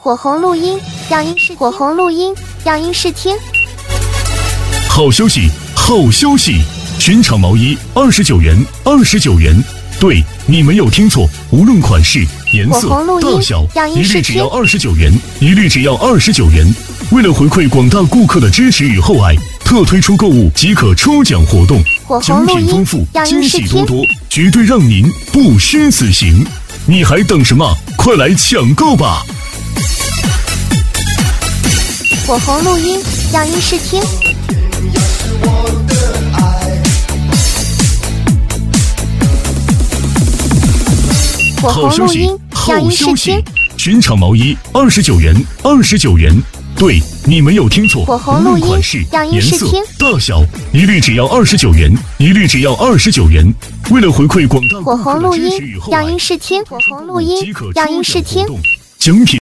火红录音，让音视火红录音，让音视听。 好消息，好消息！寻常毛衣29元，29元。对，你没有听错，无论款式、颜色、大小，一律只要29元，一律只要29元。为了回馈广大顾客的支持与厚爱，特推出购物即可抽奖活动，奖品丰富，惊喜多多，绝对让您不虚此行。你还等什么？快来抢购吧！ 火红录音，让音视听。 好消息，好消息！寻常毛衣29元，29元。对，你没有听错，无论款式、颜色、大小，一律只要29元，一律只要29元。为了回馈广大顾客的支持与厚爱， 让音视听。火红录音，让音视听。 奖品。